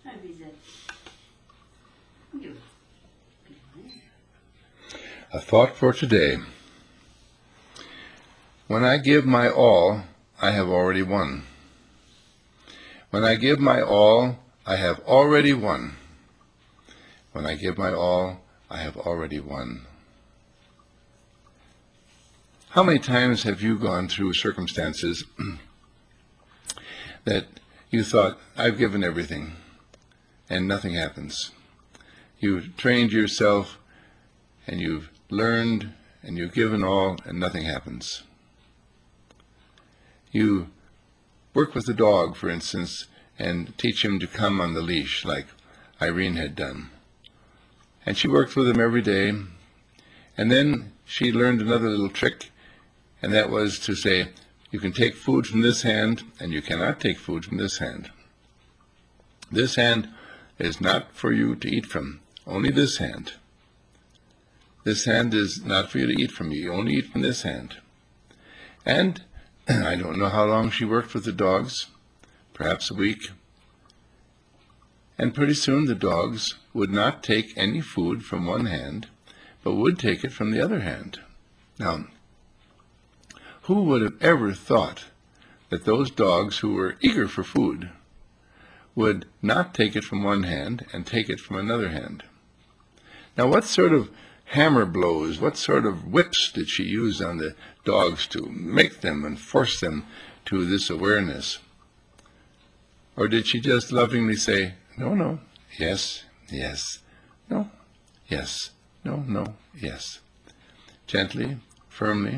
A thought for today. When I give my all, I have already won. When I give my all, I have already won. When I give my all, I have already won. How many times have you gone through circumstances that you thought, I've given everything, and nothing happens? You've trained yourself, and you've learned, and you've given all, and nothing happens. You work with a dog, for instance, and teach him to come on the leash, like Irene had done. And she worked with him every day, and then she learned another little trick, and that was to say, you can take food from this hand, and you cannot take food from this hand. This hand is not for you to eat from, only this hand. This hand is not for you to eat from. You only eat from this hand. And I don't know how long she worked with the dogs, perhaps a week. And pretty soon the dogs would not take any food from one hand, but would take it from the other hand. Now, who would have ever thought that those dogs who were eager for food would not take it from one hand and take it from another hand? Now, what sort of hammer blows, what sort of whips did she use on the dogs to make them and force them to this awareness? Or did she just lovingly say, no, no, yes, yes, no, yes, no, no, yes, gently, firmly,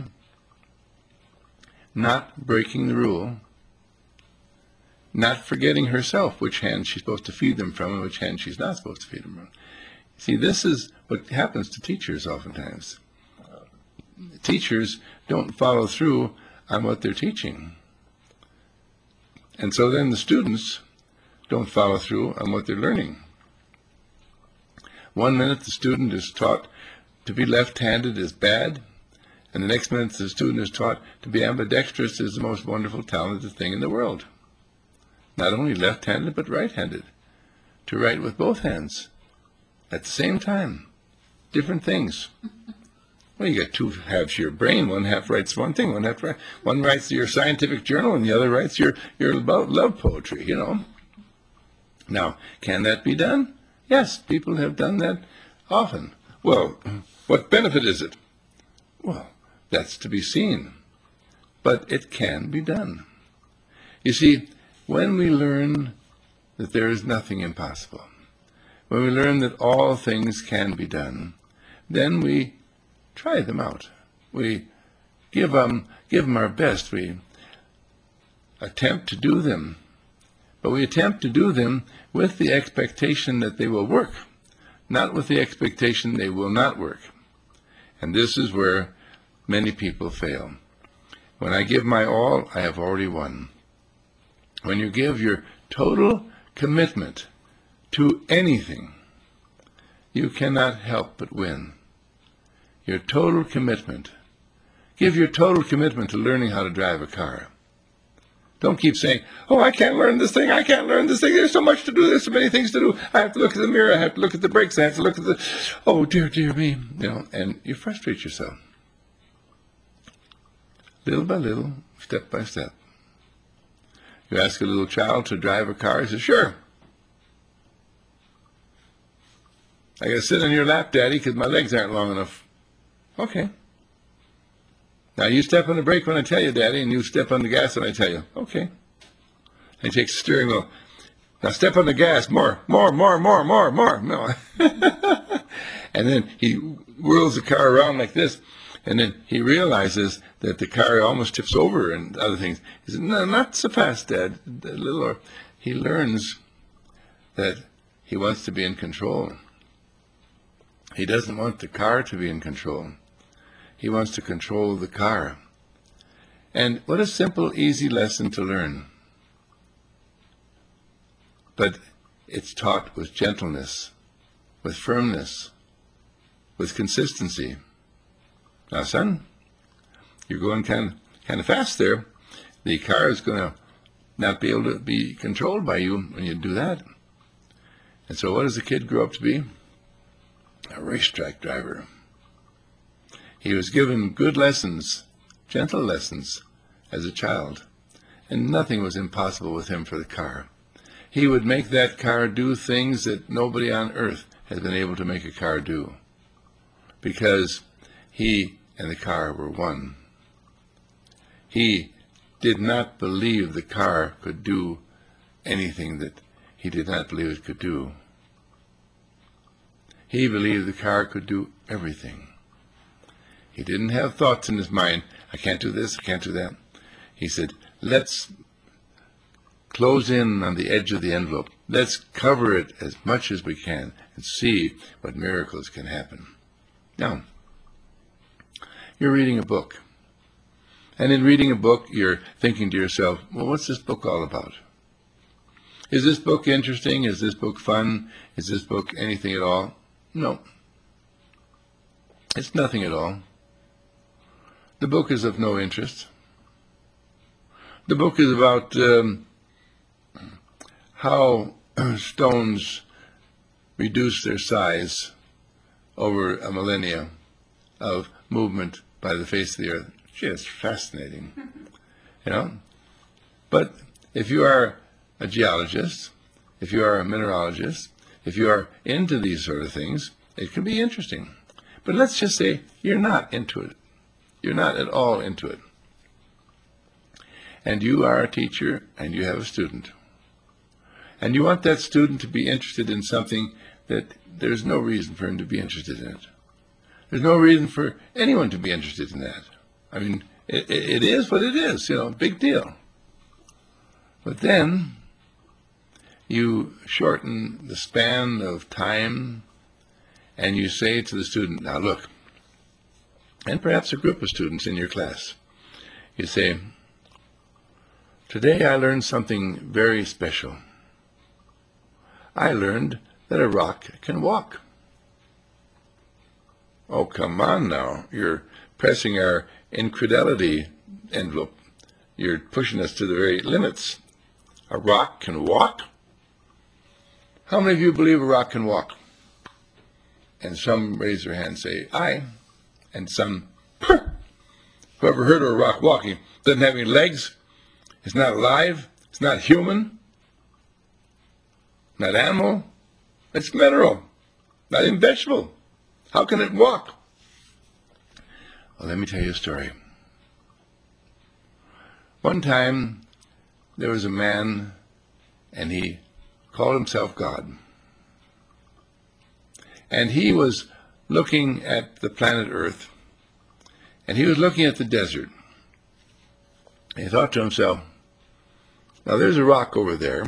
not breaking the rule, not forgetting herself which hand she's supposed to feed them from and which hand she's not supposed to feed them from? See, this is what happens to teachers oftentimes. Teachers don't follow through on what they're teaching. And so then the students don't follow through on what they're learning. One minute the student is taught to be left-handed is bad, and the next minute the student is taught to be ambidextrous is the most wonderful, talented thing in the world. Not only left-handed, but right-handed. To write with both hands at the same time. Different things. Well, you got two halves of your brain. One half writes one thing, one writes your scientific journal, and the other writes your love poetry, you know. Now, can that be done? Yes, people have done that often. Well, what benefit is it? Well, that's to be seen. But it can be done. You see, when we learn that there is nothing impossible, when we learn that all things can be done, then we try them out. We give them our best. We attempt to do them. But we attempt to do them with the expectation that they will work, not with the expectation they will not work. And this is where many people fail. When I give my all, I have already won. When you give your total commitment to anything, you cannot help but win. Your total commitment. Give your total commitment to learning how to drive a car. Don't keep saying, oh, I can't learn this thing, I can't learn this thing, there's so much to do, there's so many things to do, I have to look at the mirror, I have to look at the brakes, I have to look at the, oh, dear, dear me, you know, and you frustrate yourself. Little by little, step by step. You ask a little child to drive a car, he says, sure. I got to sit on your lap, Daddy, because my legs aren't long enough. Okay. Now you step on the brake when I tell you, Daddy, and you step on the gas when I tell you. Okay. And he takes the steering wheel. Now step on the gas, more. No. And then he whirls the car around like this, and then he realizes that the car almost tips over and other things. He says, no, not so fast, Dad. A little more. He learns that he wants to be in control. He doesn't want the car to be in control. He wants to control the car. And what a simple, easy lesson to learn. But it's taught with gentleness, with firmness, with consistency. Now, son, you're going kind of fast there. The car is going to not be able to be controlled by you when you do that. And so what does the kid grow up to be? A racetrack driver. He was given good lessons, gentle lessons, as a child, and nothing was impossible with him for the car. He would make that car do things that nobody on earth has been able to make a car do, because he and the car were one. He did not believe the car could do anything that he did not believe it could do. He believed the car could do everything. He didn't have thoughts in his mind, I can't do this, I can't do that. He said, let's close in on the edge of the envelope. Let's cover it as much as we can and see what miracles can happen. Now, you're reading a book. And in reading a book, you're thinking to yourself, well, what's this book all about? Is this book interesting? Is this book fun? Is this book anything at all? No. It's nothing at all. The book is of no interest. The book is about how stones reduce their size over a millennia of movement by the face of the earth. Just fascinating, you know. But if you are a geologist, if you are a mineralogist, if you are into these sort of things, it can be interesting. But let's just say you're not into it. You're not at all into it. And you are a teacher and you have a student. And you want that student to be interested in something that there's no reason for him to be interested in it. There's no reason for anyone to be interested in that. I mean, it is what it is, you know, big deal. But then you shorten the span of time and you say to the student, now look, and perhaps a group of students in your class, you say, today I learned something very special. I learned that a rock can walk. Oh, come on now. You're pressing our incredulity envelope. You're pushing us to the very limits. A rock can walk? How many of you believe a rock can walk? And some raise their hand and say, aye. And some, whoever heard of a rock walking, doesn't have any legs, it's not alive, it's not human, not animal, it's mineral, not even vegetable. How can it walk? Well, let me tell you a story. One time, there was a man, and he called himself God. And he was looking at the planet Earth, and he was looking at the desert. And he thought to himself, now there's a rock over there,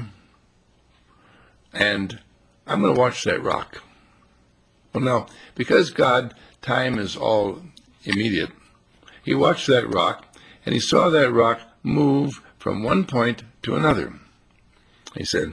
and I'm going to watch that rock. Well, now, because time is all immediate, he watched that rock, and he saw that rock move from one point to another. He said,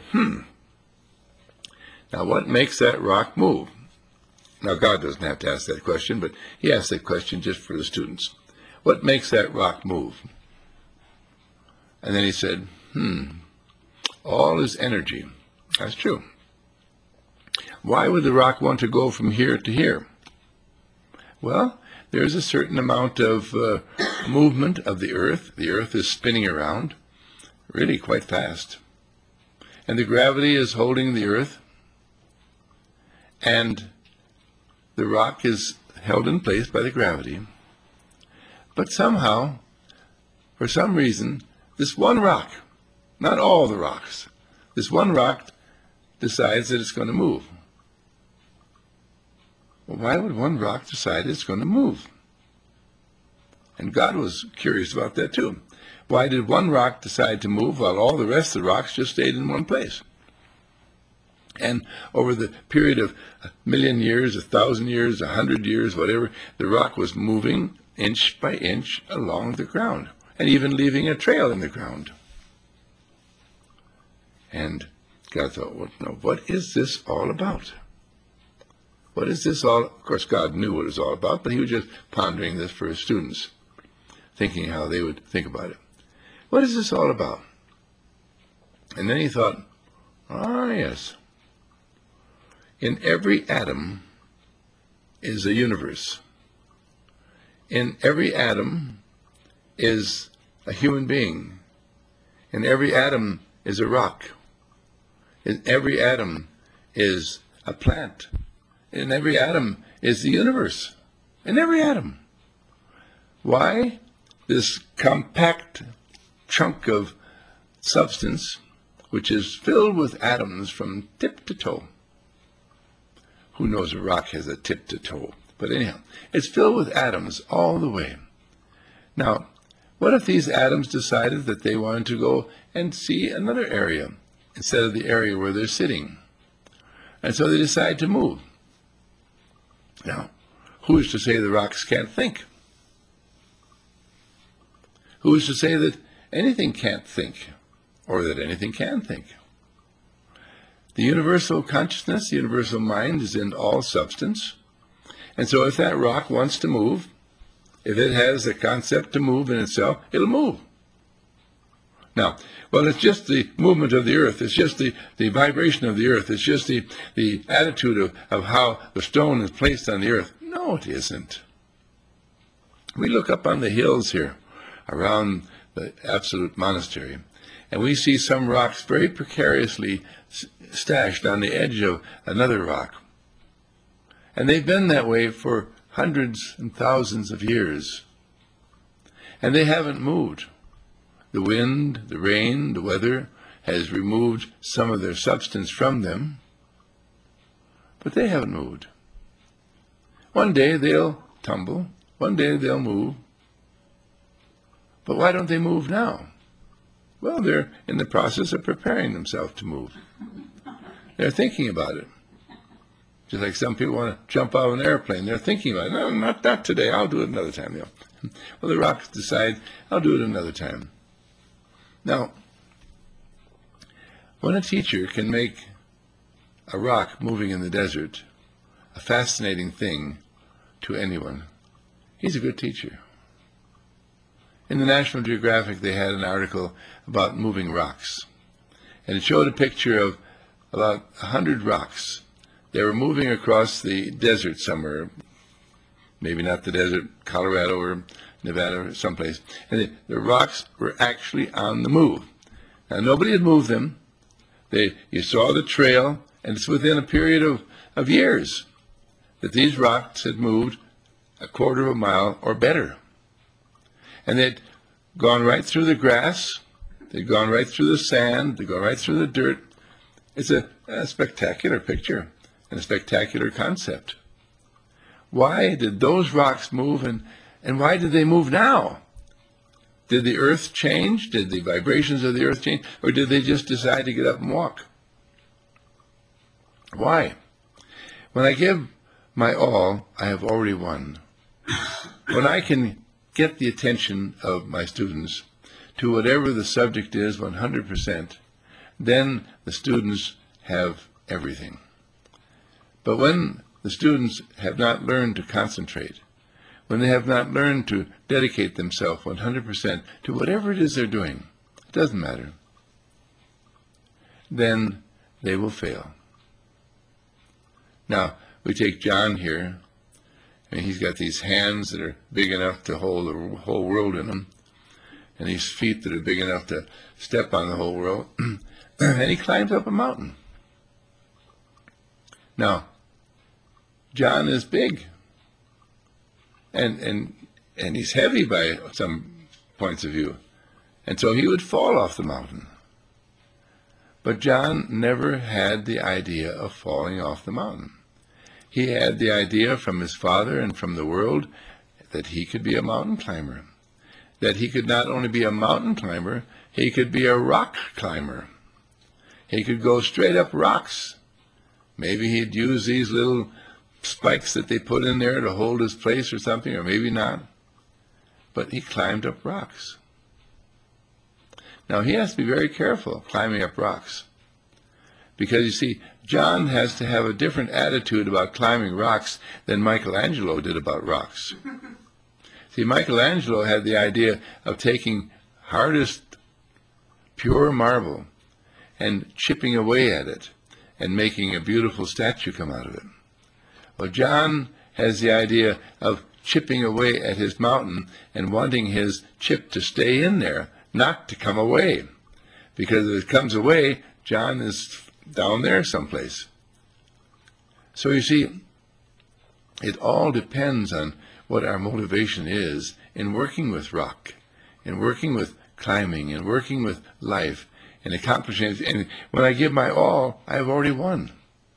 now what makes that rock move? Now, God doesn't have to ask that question, but he asked that question just for the students. What makes that rock move? And then he said, all is energy. That's true. Why would the rock want to go from here to here? Well, there's a certain amount of movement of the earth. The earth is spinning around really quite fast. And the gravity is holding the earth. And the rock is held in place by the gravity. But somehow, for some reason, this one rock, not all the rocks, this one rock decides that it's going to move. Well, why would one rock decide it's going to move? And God was curious about that too. Why did one rock decide to move while all the rest of the rocks just stayed in one place? And over the period of 1,000,000 years, 1,000 years, 100 years, whatever, the rock was moving inch by inch along the ground, and even leaving a trail in the ground. And God thought, well, no, what is this all about? What is this all? Of course, God knew what it was all about, but he was just pondering this for his students, thinking how they would think about it. What is this all about? And then he thought, yes. In every atom is a universe. In every atom is a human being. In every atom is a rock. In every atom is a plant. In every atom is the universe. In every atom. Why? This compact chunk of substance, which is filled with atoms from tip to toe. Who knows a rock has a tip to toe? But anyhow, it's filled with atoms all the way. Now, what if these atoms decided that they wanted to go and see another area instead of the area where they're sitting? And so they decide to move. Now, who is to say the rocks can't think? Who is to say that anything can't think, or that anything can think? The universal consciousness, the universal mind is in all substance. And so if that rock wants to move, if it has a concept to move in itself, it'll move. Now, well, it's just the movement of the earth. It's just the vibration of the earth. It's just the attitude of how the stone is placed on the earth. No, it isn't. We look up on the hills here around the Absolute Monastery, and we see some rocks very precariously stashed on the edge of another rock. And they've been that way for hundreds and thousands of years. And they haven't moved. The wind, the rain, the weather has removed some of their substance from them, but they haven't moved. One day they'll tumble, one day they'll move. But why don't they move now? Well, they're in the process of preparing themselves to move. They're thinking about it. Just like some people want to jump out of an airplane. They're thinking about it. No, not today. I'll do it another time. Well, the rocks decide, I'll do it another time. Now, when a teacher can make a rock moving in the desert a fascinating thing to anyone, he's a good teacher. In the National Geographic, they had an article about moving rocks. And it showed a picture of about 100 rocks. They were moving across the desert somewhere, maybe not the desert, Colorado or Nevada or someplace. And the rocks were actually on the move. Now, nobody had moved them. You saw the trail, and it's within a period of years that these rocks had moved a quarter of a mile or better. And they'd gone right through the grass, they'd gone right through the sand, they'd gone right through the dirt. It's a spectacular picture and a spectacular concept. Why did those rocks move, and why did they move now? Did the earth change? Did the vibrations of the earth change? Or did they just decide to get up and walk? Why? When I give my all, I have already won. When I can get the attention of my students to whatever the subject is 100%, then the students have everything. But when the students have not learned to concentrate, when they have not learned to dedicate themselves 100% to whatever it is they're doing, it doesn't matter, then they will fail. Now, we take John here, and he's got these hands that are big enough to hold the whole world in them, and these feet that are big enough to step on the whole world, and he climbs up a mountain. Now, John is big, and he's heavy by some points of view, and so he would fall off the mountain. But John never had the idea of falling off the mountain. He had the idea from his father and from the world that he could be a mountain climber, that he could not only be a mountain climber, he could be a rock climber. He could go straight up rocks. Maybe he'd use these little spikes that they put in there to hold his place or something, or maybe not. But he climbed up rocks. Now, he has to be very careful climbing up rocks. Because, you see, John has to have a different attitude about climbing rocks than Michelangelo did about rocks. See, Michelangelo had the idea of taking hardest, pure marble and chipping away at it and making a beautiful statue come out of it. Well, John has the idea of chipping away at his mountain and wanting his chip to stay in there, not to come away. Because if it comes away, John is down there someplace. So you see, it all depends on what our motivation is in working with rock, in working with climbing, and working with life, and accomplishing it. And when I give my all, I have already won.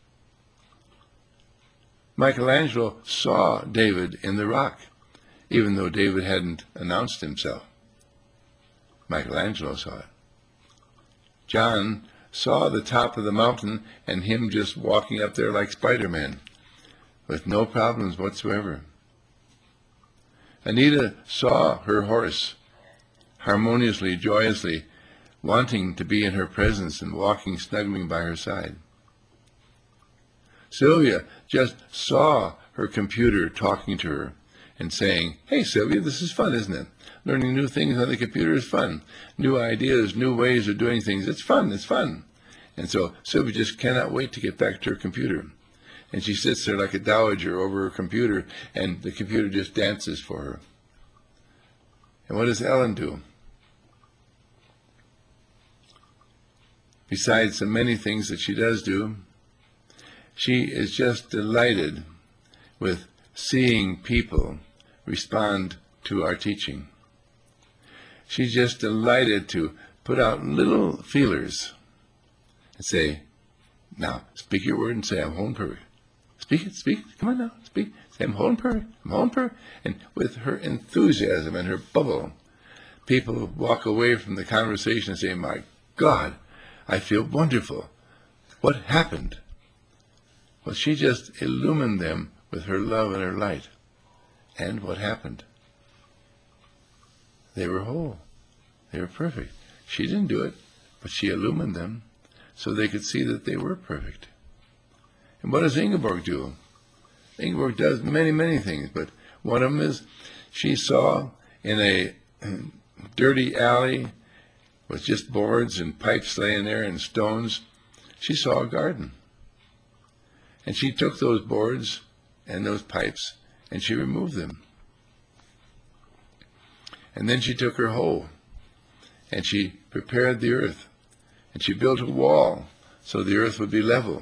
Michelangelo saw David in the rock, even though David hadn't announced himself. Michelangelo saw it. John saw the top of the mountain and him just walking up there like Spider-Man, with no problems whatsoever. Anita saw her horse harmoniously, joyously, wanting to be in her presence and walking, snuggling by her side. Sylvia just saw her computer talking to her and saying, "Hey, Sylvia, this is fun, isn't it? Learning new things on the computer is fun. New ideas, new ways of doing things. It's fun, it's fun." And so Sylvia just cannot wait to get back to her computer. And she sits there like a dowager over her computer, and the computer just dances for her. And what does Ellen do? Besides the many things that she does do, she is just delighted with seeing people respond to our teaching. She's just delighted to put out little feelers and say, "Now, speak your word and say, 'I'm whole and perfect.' Speak it, speak it. Come on now, speak. Say, 'I'm whole and perfect. I'm whole and perfect.'" And with her enthusiasm and her bubble, people walk away from the conversation and say, "My God, I feel wonderful. What happened?" Well, she just illumined them with her love and her light. And what happened? They were whole. They were perfect. She didn't do it, but she illumined them so they could see that they were perfect. And what does Ingeborg do? Ingeborg does many, many things, but one of them is she saw in a dirty alley with just boards and pipes laying there and stones, she saw a garden. And she took those boards and those pipes and she removed them. And then she took her hoe and she prepared the earth and she built a wall so the earth would be level.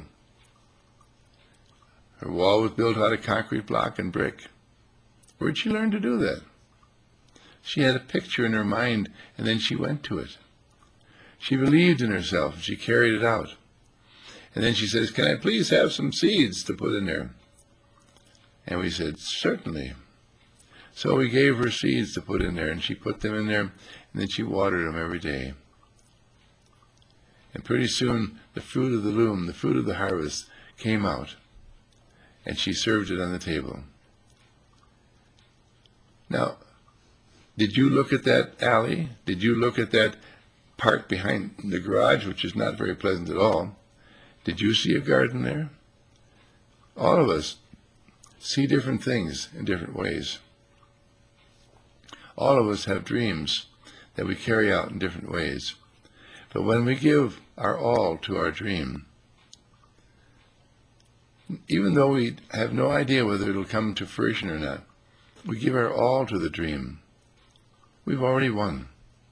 Her wall was built out of concrete block and brick. Where'd she learn to do that? She had a picture in her mind and then she went to it. She believed in herself and she carried it out. And then she says, "Can I please have some seeds to put in there?" And we said, "Certainly." So we gave her seeds to put in there, and she put them in there, and then she watered them every day. And pretty soon, the fruit of the loom, the fruit of the harvest, came out, and she served it on the table. Now, did you look at that alley? Did you look at that part behind the garage, which is not very pleasant at all? Did you see a garden there? All of us see different things in different ways. All of us have dreams that we carry out in different ways. But when we give our all to our dream, even though we have no idea whether it'll come to fruition or not, we give our all to the dream, we've already won.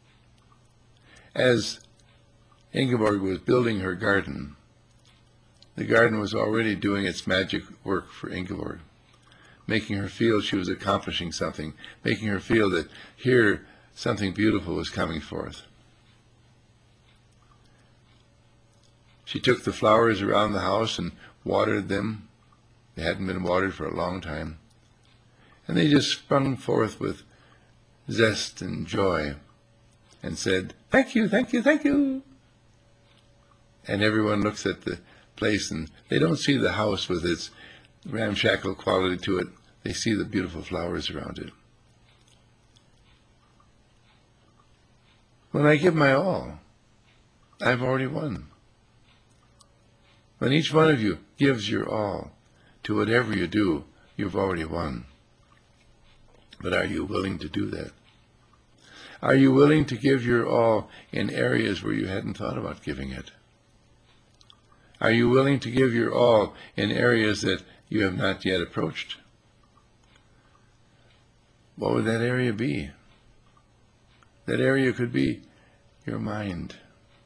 As Ingeborg was building her garden, the garden was already doing its magic work for Ingeborg, making her feel she was accomplishing something, making her feel that here something beautiful was coming forth. She took the flowers around the house and watered them. They hadn't been watered for a long time. And they just sprung forth with zest and joy and said, "Thank you, thank you, thank you." And everyone looks at the place and they don't see the house with its ramshackle quality to it. They see the beautiful flowers around it. When I give my all, I've already won. When each one of you gives your all to whatever you do, you've already won. But are you willing to do that? Are you willing to give your all in areas where you hadn't thought about giving it? Are you willing to give your all in areas that you have not yet approached? What would that area be? That area could be your mind.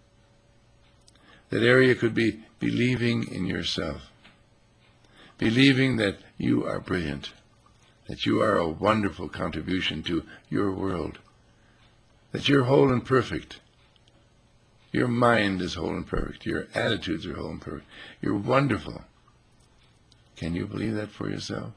That area could be believing in yourself. Believing that you are brilliant. That you are a wonderful contribution to your world. That you're whole and perfect. Your mind is whole and perfect. Your attitudes are whole and perfect. You're wonderful. Can you believe that for yourself?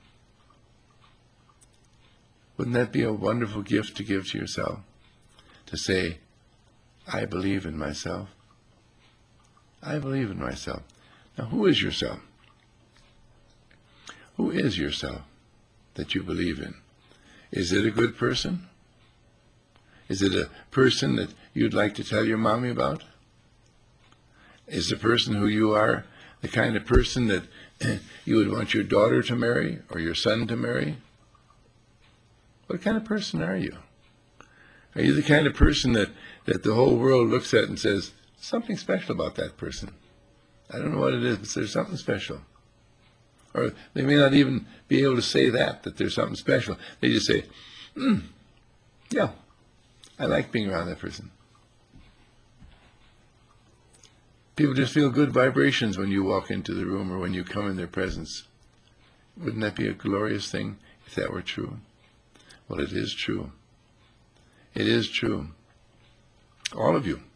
Wouldn't that be a wonderful gift to give to yourself? To say, I believe in myself. I believe in myself. Now, who is yourself? Who is yourself that you believe in? Is it a good person? Is it a person that you'd like to tell your mommy about? Is the person who you are the kind of person that you would want your daughter to marry or your son to marry? What kind of person are you? Are you the kind of person that the whole world looks at and says, something special about that person? I don't know what it is, but there's something special. Or they may not even be able to say that there's something special. They just say, yeah, I like being around that person. People just feel good vibrations when you walk into the room or when you come in their presence. Wouldn't that be a glorious thing if that were true? Well, it is true. It is true. All of you.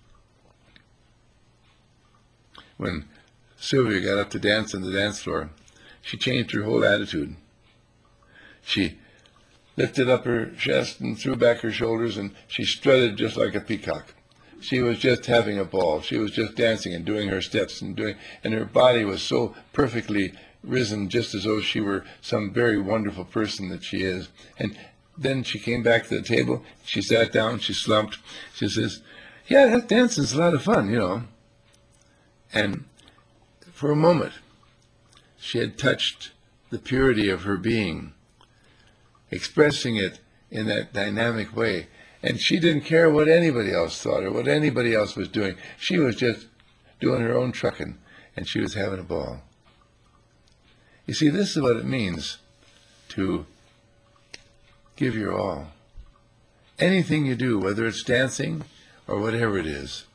When Sylvia got up to dance on the dance floor, she changed her whole attitude. She lifted up her chest and threw back her shoulders, and she strutted just like a peacock. She was just having a ball. She was just dancing and doing her steps and her body was so perfectly risen, just as though she were some very wonderful person that she is. And then she came back to the table. She sat down. She slumped. She says, yeah, that dancing's a lot of fun, you know. And for a moment, she had touched the purity of her being, expressing it in that dynamic way. And she didn't care what anybody else thought or what anybody else was doing. She was just doing her own trucking, and she was having a ball. You see, this is what it means to give your all. Anything you do, whether it's dancing or whatever it is.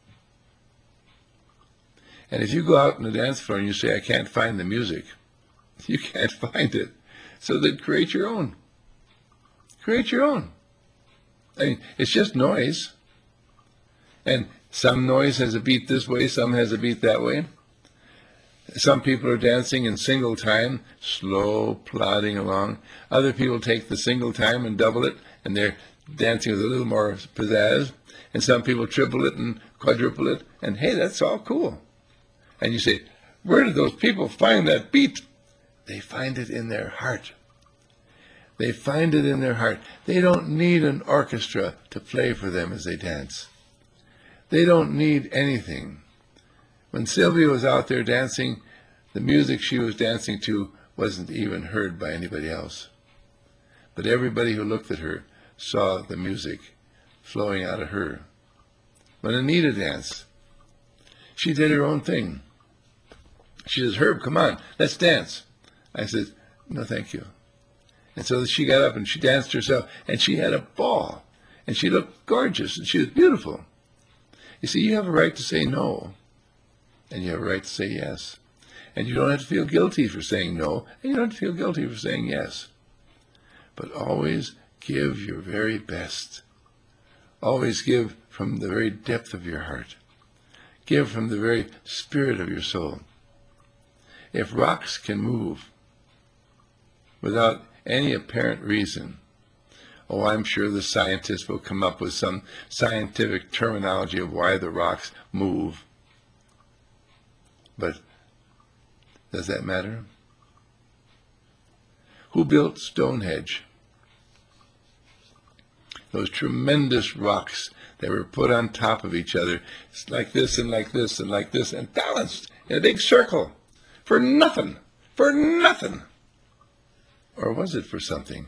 And if you go out on the dance floor and you say, I can't find the music, you can't find it. So then create your own. Create your own. I mean, it's just noise. And some noise has a beat this way, some has a beat that way. Some people are dancing in single time, slow, plodding along. Other people take the single time and double it, and they're dancing with a little more pizzazz. And some people triple it and quadruple it, and hey, that's all cool. And you say, where did those people find that beat? They find it in their heart. They find it in their heart. They don't need an orchestra to play for them as they dance. They don't need anything. When Sylvia was out there dancing, the music she was dancing to wasn't even heard by anybody else. But everybody who looked at her saw the music flowing out of her. When Anita danced, she did her own thing. She says, Herb, come on, let's dance. I said, no, thank you. And so she got up and she danced herself, and she had a ball, and she looked gorgeous, and she was beautiful. You see, you have a right to say no, and you have a right to say yes. And you don't have to feel guilty for saying no, and you don't have to feel guilty for saying yes. But always give your very best. Always give from the very depth of your heart. Give from the very spirit of your soul. If rocks can move without any apparent reason, oh, I'm sure the scientists will come up with some scientific terminology of why the rocks move. But does that matter? Who built Stonehenge? Those tremendous rocks that were put on top of each other, like this and like this and like this, and balanced in a big circle. For nothing. For nothing. Or was it for something?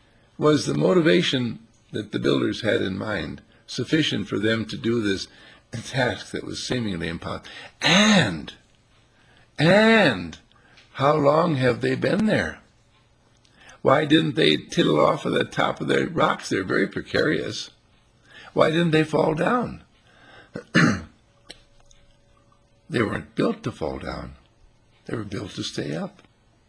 Was the motivation that the builders had in mind sufficient for them to do this a task that was seemingly impossible. And how long have they been there? Why didn't they tittle off of the top of the rocks? They're very precarious. Why didn't they fall down? They weren't built to fall down. They were built to stay up.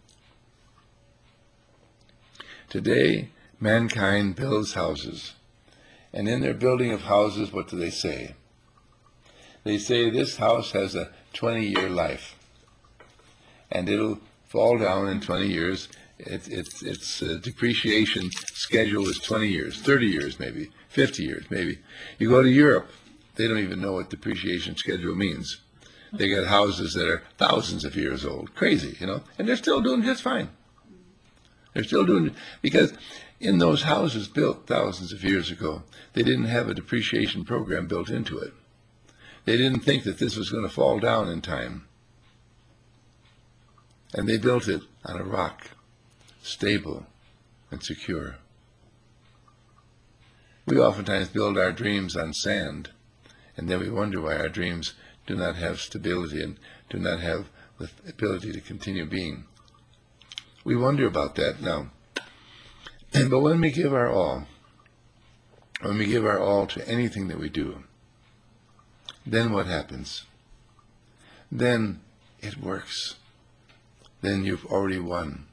Today, mankind builds houses. And in their building of houses, what do they say? They say this house has a 20-year life. And it'll fall down in 20 years. Its depreciation schedule is 20 years, 30 years maybe, 50 years maybe. You go to Europe, they don't even know what depreciation schedule means. They got houses that are thousands of years old. Crazy, and they're still doing just fine. They're still doing it because in those houses built thousands of years ago, they didn't have a depreciation program built into it. They didn't think that this was going to fall down in time. And they built it on a rock, stable and secure. We oftentimes build our dreams on sand, and then we wonder why our dreams do not have stability and do not have the ability to continue being. We wonder about that now. But when we give our all to anything that we do, then what happens? Then it works. Then you've already won.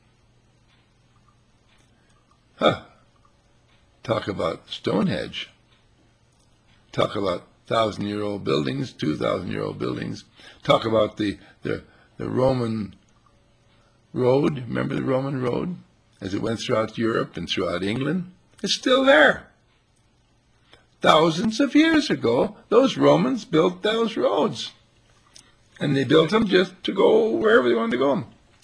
Talk about Stonehenge. Talk about 1,000-year-old buildings, 2,000-year-old buildings. Talk about the Roman road. Remember the Roman road? As it went throughout Europe and throughout England? It's still there. Thousands of years ago, those Romans built those roads. And they built them just to go wherever they wanted to go.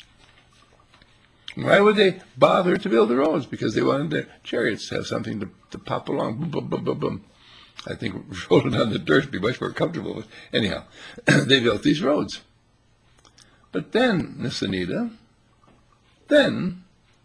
Why would they bother to build the roads? Because they wanted their chariots to have something to pop along. Boom, boom, boom, boom, boom. I think rolling on the dirt would be much more comfortable. Anyhow, they built these roads. But then, Miss Anita, then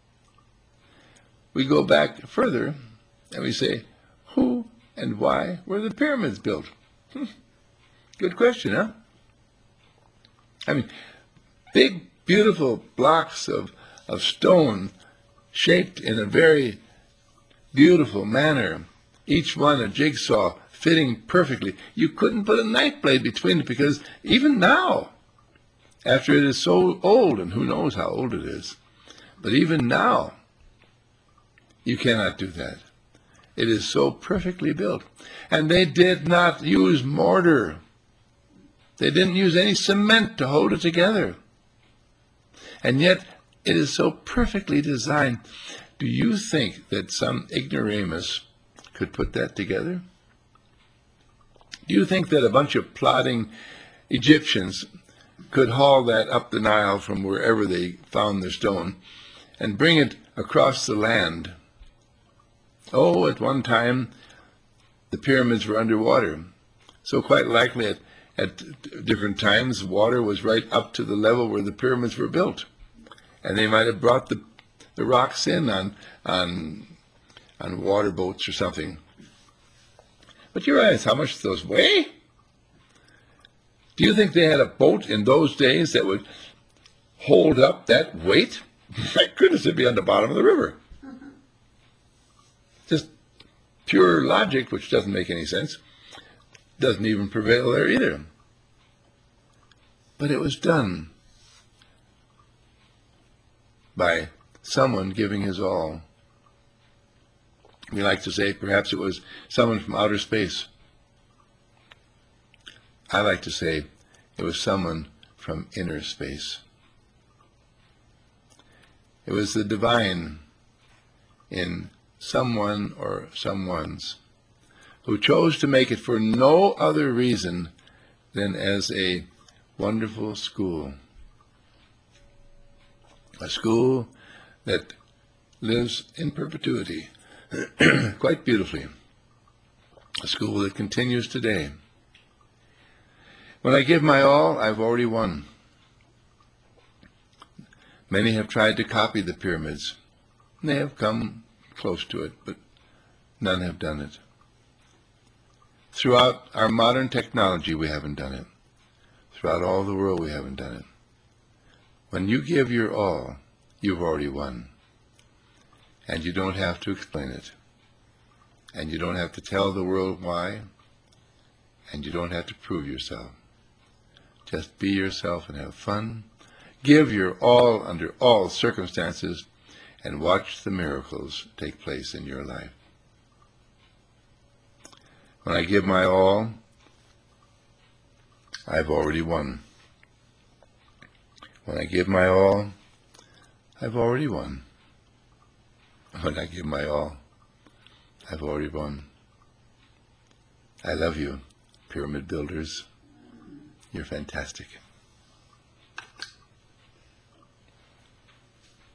we go back further and we say, who and why were the pyramids built? Good question, huh? I mean, big, beautiful blocks of stone shaped in a very beautiful manner, each one a jigsaw fitting perfectly. You couldn't put a knife blade between it because even now, after it is so old, and who knows how old it is, but even now, you cannot do that. It is so perfectly built. And they did not use mortar. They didn't use any cement to hold it together. And yet, it is so perfectly designed. Do you think that some ignoramus could put that together? Do you think that a bunch of plodding Egyptians could haul that up the Nile from wherever they found the stone and bring it across the land? Oh, at one time, the pyramids were underwater. So quite likely at different times, water was right up to the level where the pyramids were built. And they might have brought the rocks in on water boats or something. But you realize how much those weigh? Do you think they had a boat in those days that would hold up that weight? My goodness, it'd be on the bottom of the river. Just pure logic, which doesn't make any sense, doesn't even prevail there either. But it was done by someone giving his all. We like to say perhaps it was someone from outer space. I like to say it was someone from inner space. It was the divine in someone or someones who chose to make it for no other reason than as a wonderful school. A school that lives in perpetuity, quite beautifully. A school that continues today. When I give my all, I've already won. Many have tried to copy the pyramids. They have come close to it, but none have done it. Throughout our modern technology, we haven't done it. Throughout all the world, we haven't done it. When you give your all, you've already won. And you don't have to explain it. And you don't have to tell the world why. And you don't have to prove yourself. Just be yourself and have fun. Give your all under all circumstances and watch the miracles take place in your life. When I give my all, I've already won. When I give my all, I've already won. When I give my all, I've already won. I love you, Pyramid Builders. You're fantastic.